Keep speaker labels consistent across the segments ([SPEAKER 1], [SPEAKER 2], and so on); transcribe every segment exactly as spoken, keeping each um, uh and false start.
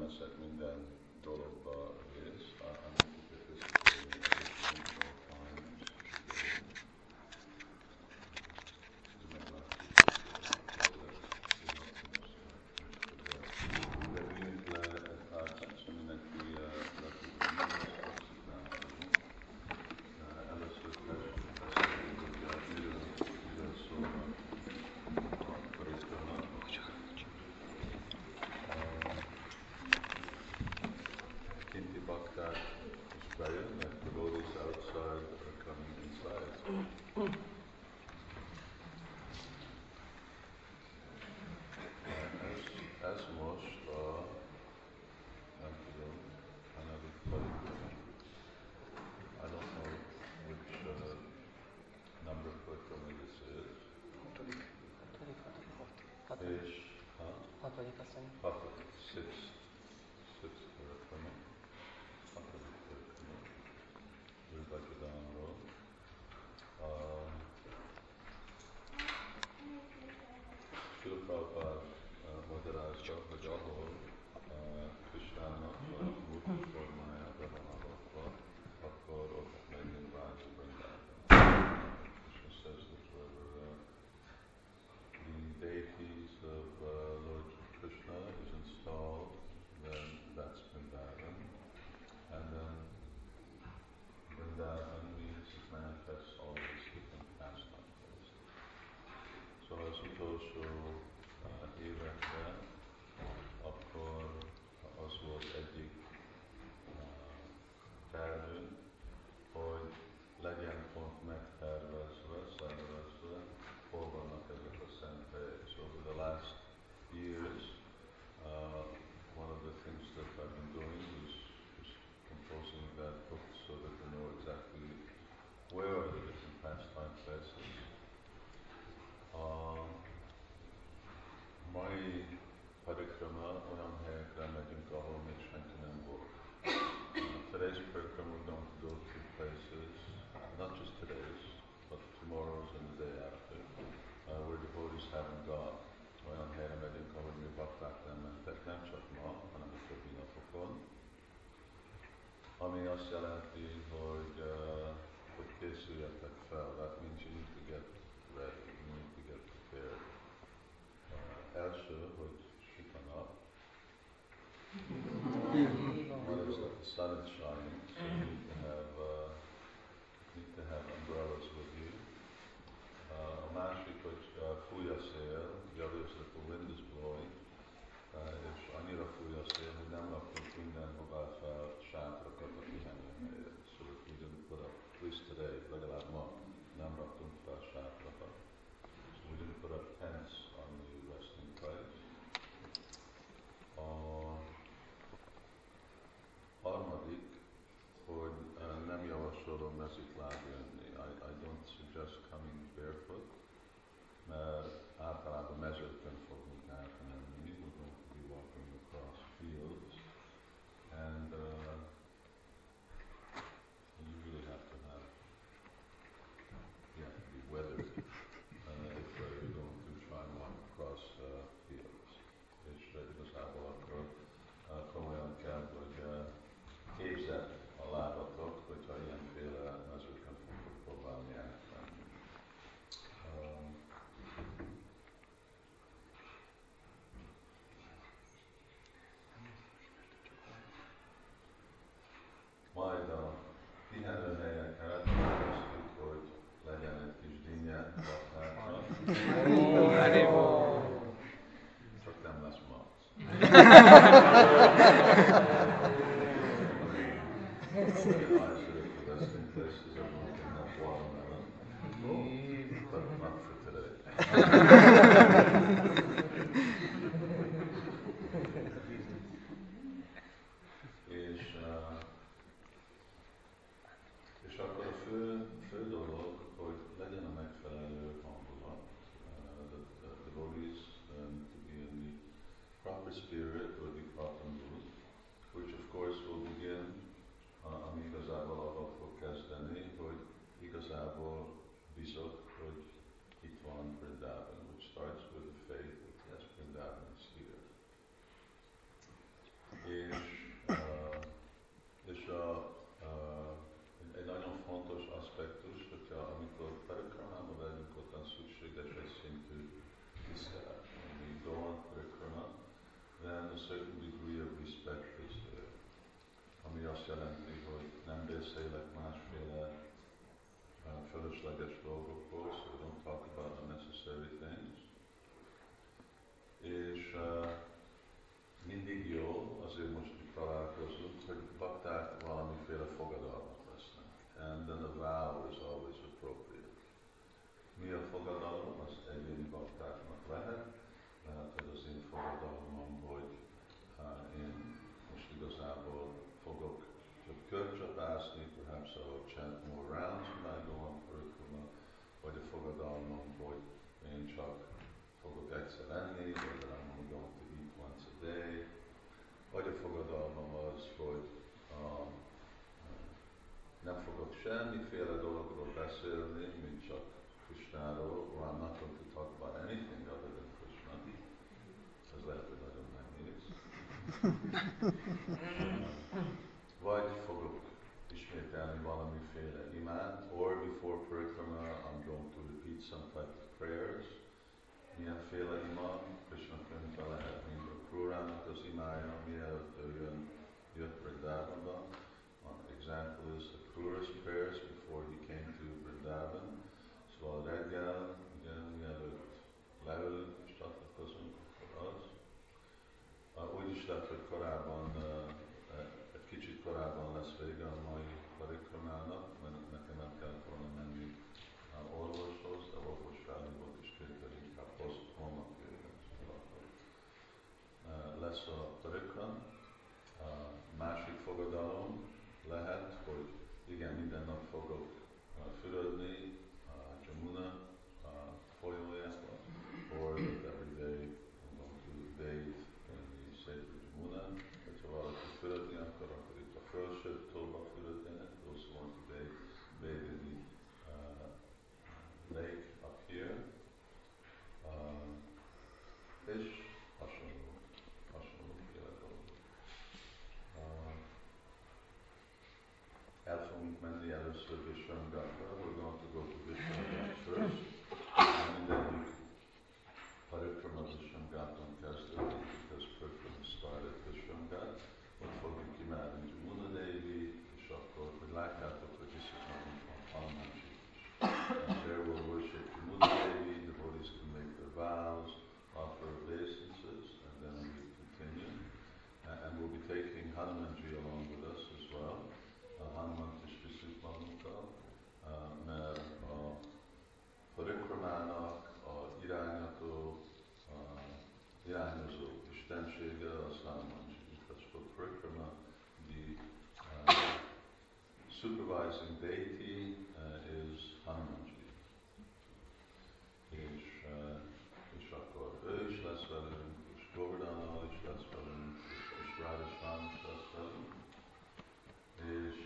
[SPEAKER 1] veszek minden dologba részt. I- I'm going to participate in times. De üljünk le egy párcát, so mindenki le tudja először tessünk beszélni, hogy miről, miről szólnak a parikrama. Kinti bakták is bejönnek, the devotees outside are coming inside. Ez, ez most a, nem tudom, hanyadik parikrama. I don't know which uh, number parikrama this is.
[SPEAKER 2] Hatodik, hatodik, hatodik, hatodik.
[SPEAKER 1] És, ha?
[SPEAKER 2] Hatodik azt mondja.
[SPEAKER 1] Hatodik, sixth, sixth parikrama. Hatodik parikrama. Bhagavatamról. Uh, Srila Prabhupád uh, magyarázza, hogy ahol uh, Krishnának a múltos formájában van alakva, akkor ott megint vágyik Vrindában. Krishna says that wherever uh, the deities of uh, Lord Krishna is installed, then that's Vrindavan. And then Vrindavan means it manifests all these different pastime places. So az utolsó uh, években akkor az volt egyik uh, tervünk, hogy legyen pont megtervezve, szervezve, hol vannak ezek a szent helyek. So over the last years, uh, one of the things that I've been doing is, is composing that book so that we know exactly where are the different pastime places. A mai parikrama olyan helyekre megyünk, ahol még senki nem volt. Uh, today's parikrama we're going to go to places, not just today's, but tomorrow's and the day after, uh, where devotees haven't gone. Olyan helyre megyünk, ahol még bakták nem mentek, nem csak ma, hanem a többi napokon. Ami azt jelenti, hogy, uh, hogy készüljetek fel. That means you need to get ready, you need to get prepared. Uh, első, hogy süt a nap. One is that the sun is shining, so you need to have, uh, need to have umbrellas with you. Uh, a másik, hogy uh, fúj a szél, the other is that the wind is blowing, uh, és annyira fúj a szél, hogy nem rakunk mindenhová fel sátrakat a pihenőhelyre. So that we didn't put up, at least today, legalább ma, nem raktunk fel sátrakat. So we didn't put up tents on the resting place. A harmadik, hogy uh, nem javasolom mezitláb jönni. I, I don't suggest coming barefoot, mert általában mezőkön fogunk átmenni. We're going to be walking across fields, and uh, you really have to have, you have to be weathered uh, if uh, you're going to try and walk across uh, fields. És uh, igazából akkor uh, komolyan kell, hogy uh, képzeld a lábatok, hogyha ilyenféle mezőkön fogok próbálni átmenni. Um, Majd a pihenőhelyeket kérdeztük, hogy legyen egy kis dinnye, baktáknak. Csak nem lesz ma. The resting places everyone can have watermelon, but not for today. és, uh, és akkor a fő, fő dolog, hogy legyen a megfelelő hangulat. Uh, the, the devotees um, to be in the proper spirit or the proper mood, which of course will begin, uh, ami igazából arról fog kezdeni, hogy igazából bízok, hogy itt van Vrindavan, which starts with the faith that yes, Vrindavan is here. beszélek másféle uh, fölösleges dolgokról, so we don't talk about unnecessary things. És uh, mindig jó, azért most itt találkozunk, hogy bakták valamiféle fogadalmat vesznek. And then a vow is always appropriate. Mi a fogadalom? Az egyéni baktáknak lehet. Lehet, hogy az én fogadalmam, hogy uh, én most igazából fogok több körcsapászni, perhaps I will chant more rounds when I go on parikrama, vagy a fogadalmam, hogy én csak fogok egyszer enni, vagy I'm only going to eat once a day, vagy a fogadalmam az, hogy uh, nem fogok semmiféle dologról beszélni, mint csak Krishnáról, or I'm not going to talk about anything other than Krishna. Ez lehet, hogy nagyon nehéz. Vagy fogok ismételni valamiféle imát, or before parikrama I'm going to repeat some type of prayers. Milyenféle ima? Krishna könyvben lehet, mint a Krurának az imája, mielőtt ő jön, jött Vrindavanba. One example is the Krura's prayers before he came to Vrindavan. Szóval reggel, igen, mielőtt leül és csatlakozunk, akkor az. Uh, úgy is lett, hogy korábban, uh, egy kicsit korábban lesz vége a mai parikramának, mert nekem el kellett volna menni uh, orvoshoz, de orvos felhívott és kérte, hogy inkább hozt, holnap jöjjön. Uh, lesz a parikram. Uh, másik fogadalom lehet, hogy igen, minden nap fogok uh, fürödni uh, Jamuna uh, folyójában, or that every day I'm going to bathe in the sacred Jamuna. Hogyha valaki fürödni akar, akkor itt a felső tóba fürödjenek, those who want to bathe, bathe in the uh, lake up here. Uh, és hasonló, hasonlóféle dolgok. Uh, el fogunk menni először Vishwangatra, we're going to go to Vishwangatra first. Mindegyik parikrama Vishwangaton kezdődik, because parikrama started Vishwangat. Ott fogjuk kimenni Jamuna Devi, és akkor, hogy látjátok, hogy this is not from Hanumanji. And there we'll worship Jamuna Devi, devotees can make their vows, offer obeisances, and then we continue. And we'll be taking Hanumanji along with us as well. A Hanumant is viszünk magunkkal, mert a parikramának a irányató, a irányozó istensége az Hanumanji. Because for parikrama, the uh, supervising deity uh, is Hanumanji. És, uh, és akkor ő is lesz velünk, és Govardhana is lesz velünk, és Radharani is lesz velünk. És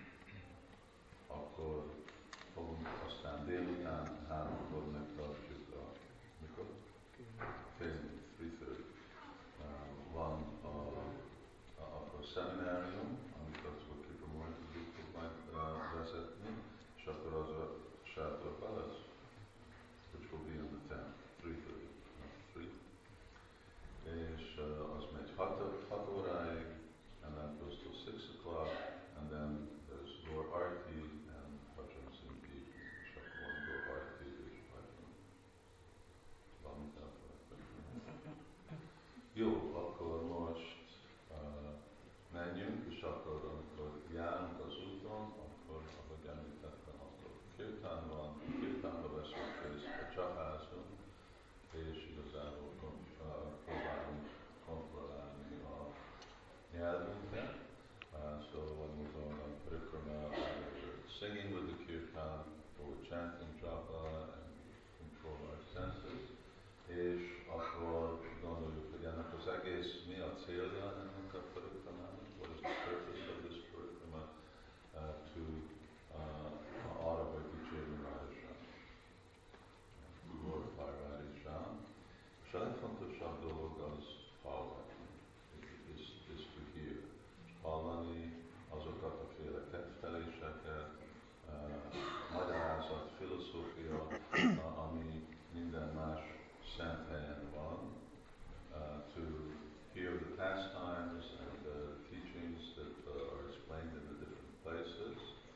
[SPEAKER 1] akkor fogunk aztán délután háromkor megtartjuk a, mikor? Fél, three thirty. Uh, van a, a, akkor szeminárium, amit az a Kipamurti fog majd uh, vezetni, és akkor az a Sátor Palace, which will be on the tenth, three thirty, not three. És uh, az megy hat óráig, and that goes till six o'clock, and then there's Gaur Arti and bhajans in the evening. És akkor van Gaur Arti és bhajan. Valamit elfelejtettem. Jó, akkor most uh, menjünk, és akkor amikor járunk az úton, akkor, ahogy említettem, akkor kirtán van, kirtánba veszünk részt, a csapázunk, és igazából uh, próbálunk kontrollálni a nyelvünket. Uh, so when we're going on parikrama, we're singing with the kirtan, or we're chanting japa and control our senses. És akkor gondoljuk, hogy ennek az egész, mi a célja ennek a parikramának? What is the purpose of this parikrama? Uh, to uh, arra, hogy dicsérni Radharani. Glorify Radharani. És a legfontosabb dolog az hallani, is, is to hear. Hallani azokat a féle kedvteléseket, uh, magyarázat, filozófia, uh, ami minden más szent helyen van, uh, to hear the pastimes and the teachings that uh, are explained in the different places,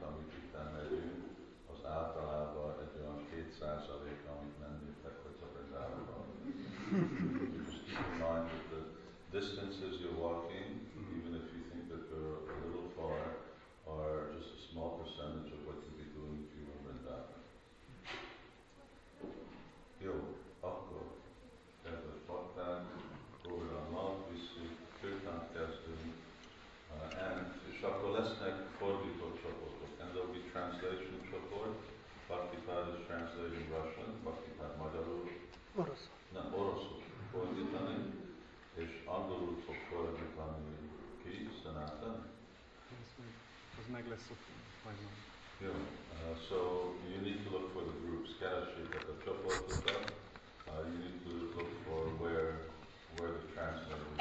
[SPEAKER 1] amit itt megyünk, az általában egy olyan két százalék, amit nem jöttek, hogy a Vrindávában. Just keep in mind that the distances you're walking, even if you think that they're a little far, are just a small percentage of what you'll be doing if you were in Vrindavan. Jó, akkor kedves bakták, programmal visszük, kirtán kezdünk, uh, and, és akkor lesznek fordított csoportok, and there'll be translation support. Bhaktipad is translating Russian, Bhaktipad magyarul,
[SPEAKER 2] Orosz.
[SPEAKER 1] nem, oroszul fordítani, és angolul fog fordítani ki, Sanatan.
[SPEAKER 3] Ez meg, az meg lesz ott majd majd.
[SPEAKER 1] Jó, uh, so you need to look for the groups, keressétek a csoportokat, uh, you need to look for where, where the translator